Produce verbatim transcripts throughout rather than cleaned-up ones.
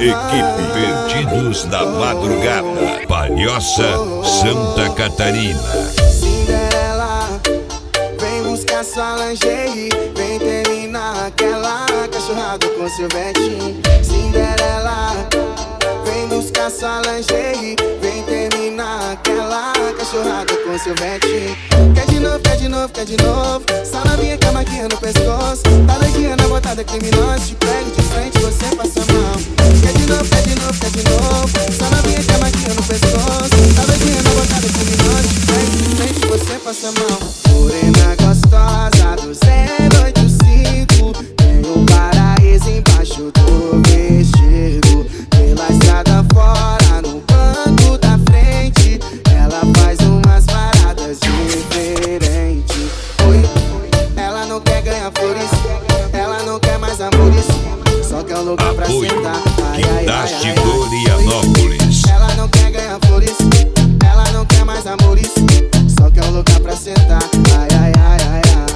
Equipe Perdidos da Madrugada, Palhoça, Santa Catarina. Cinderela, vem buscar sua lingerie, vem terminar aquela cachorrada com seu vetinho. Cinderela, vem buscar sua lingerie, vem terminar aquela cachorrada com seu vetinho. Quer de novo, quer de novo, quer de novo, só novinha com a maquinha no pescoço. Tá doidinha na botada criminosa, te pego de frente, você passa mal. Quer de novo, quer de novo, quer de novo, só novinha com a maquinha no pescoço. Tá doidinha na botada criminosa, te pego de frente, você passa mal. Morena gostosa do zero oito cinco, tem um paraíso embaixo do vestido. Pela estrada fora, no banco da frente, ela faz umas paradas diferentes. Oi, ela não quer ganhar flores, ela não quer mais amores, só quer um lugar pra Apoio sentar. Ai, ai, ai, ai, ai. Florianópolis. Ela não quer ganhar flores, ela não quer mais amores, só quer um lugar pra sentar. Ai, ai, ai, ai, ai.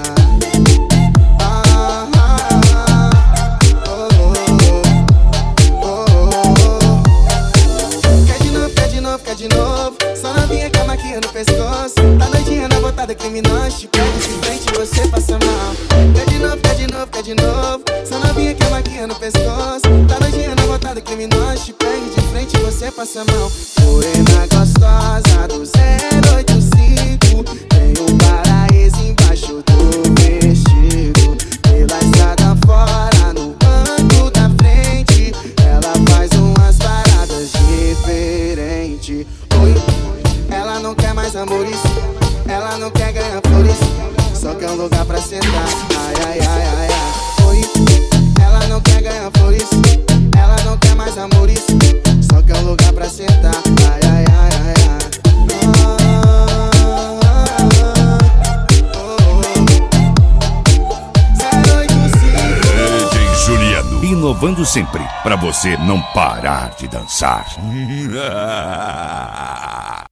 Ah, ah, ah. Oh, oh, oh, oh, oh. Quer de novo, quer de novo, quer de novo, só novinha com a maquinha no pescoço. Tá doidinha na botada criminosa, te pego de frente e você passa mal. Quer de novo, quer de novo, quer de novo, só novinha com a maquinha no pescoço. Tá doidinha na botada criminosa, te pego de frente e você passa mal. Morena gostosa do zero oito cinco, tem um paraíso embaixo do vestido. Pela estrada fora, no banco da frente, ela faz umas paradas diferentes. Oi, ela não quer mais amores, ela não quer ganhar flores, só quer um lugar pra sentar. Ai, ai, ai, ai, ai. Oi, ela não quer ganhar flores, ela não quer mais amores, só quer um lugar pra sentar. Ai, ai, ai, ai, ai. Ah, ah, oh, oh. zero oito cinco. D J Juliano. Inovando sempre, pra você não parar de dançar.